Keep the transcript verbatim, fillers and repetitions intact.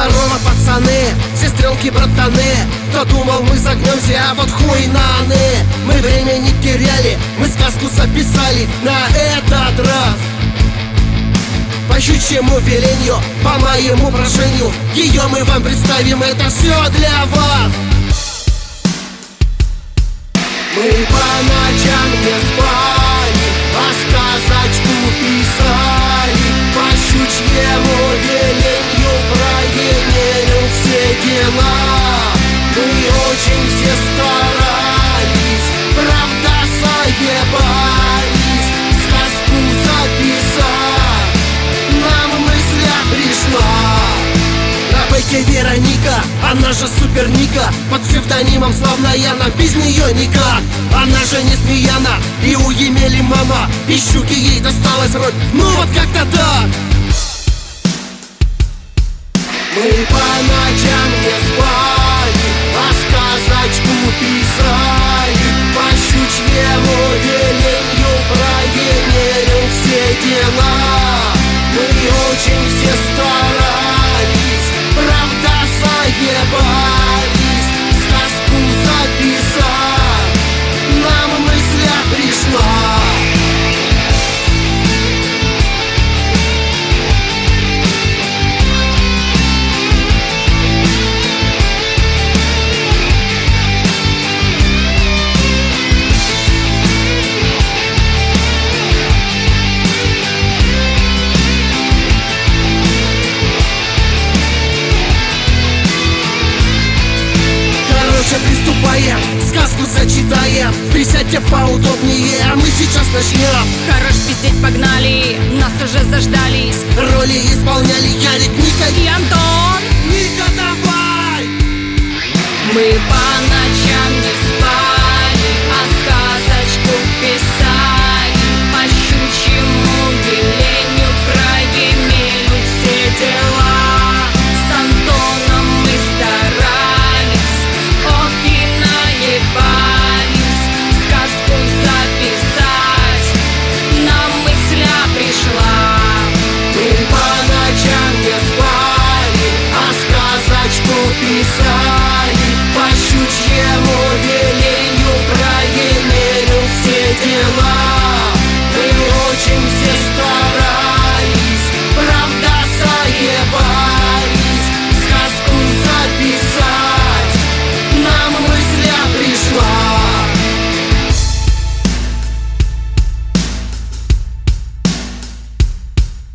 Здорово, пацаны, сестренки, братаны. Кто думал, мы загнемся, а вот хуй наны. Мы время не теряли, мы сказку записали на этот раз. По щучьему велению, по моему прошению, ее мы вам представим, это все для вас. Мы по ночам не спали, а сказочку писали. По щучьему велению проверяем все дела. Мы очень все старались, правда заебались сказку записать. Нам мысля пришла. На бэке Вероника, она же Супер Ника, под псевдонимом славная, нам без нее никак. Она же не Смеяна, и у Емели мама, и щуки ей досталась роль, ну вот как-то так. Мы по ночам не спали, а сказочку писали. По щучьему велению проверяем все дела. Мы очень все старались, правда заебались сказку записать. Нам мысля пришла. Приступаем, сказку зачитаем. Присядьте поудобнее, а мы сейчас начнем. Хорош пиздеть, погнали, нас уже заждались. Роли исполняли Ярик, Ника и Антон. Ника, давай! Мы по